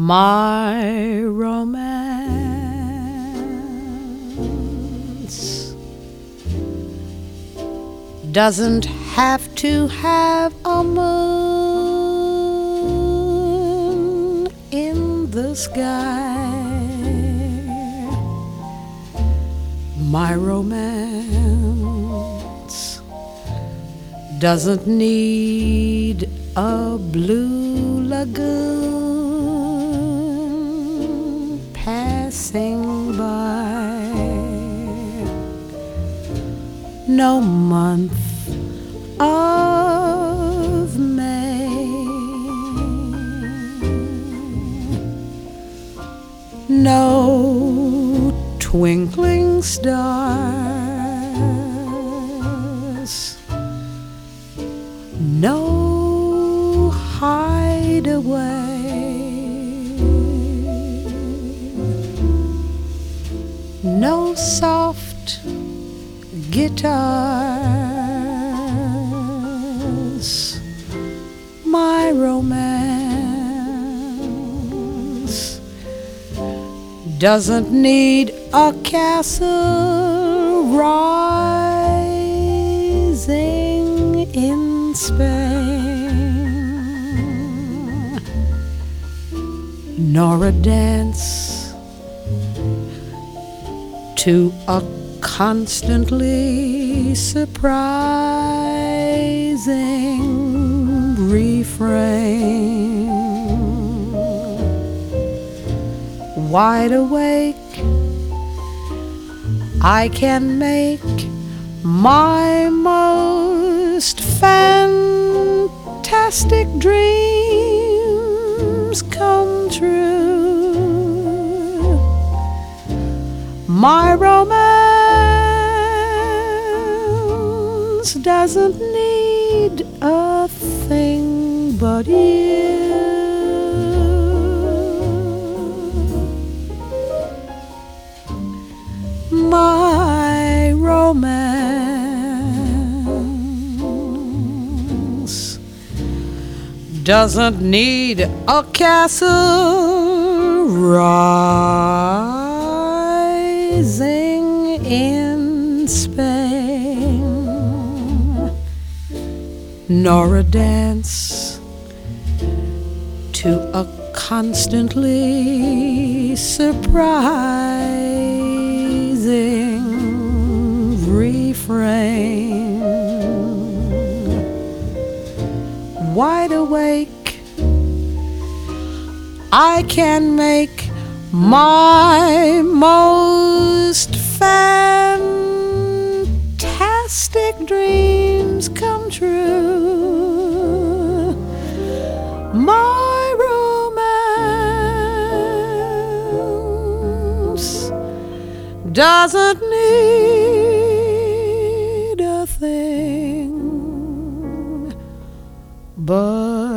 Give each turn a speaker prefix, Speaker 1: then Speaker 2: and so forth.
Speaker 1: My romance doesn't have to have a moon in the sky. My romance doesn't need a blue lagoon passing by. No month of May, no twinkling stars, no hideaway, no soft guitars. My romance doesn't need a castle rising in Spain, nor a dance to a constantly surprising refrain. Wide awake, I can make my most fantastic dreams come true. My romance doesn't need a thing but you. My romance doesn't need a castle rising in Spain, nor a dance to a constantly surprising refrain. Wide awake, I can make my most fantastic dreams come true. My romance doesn't need a thing but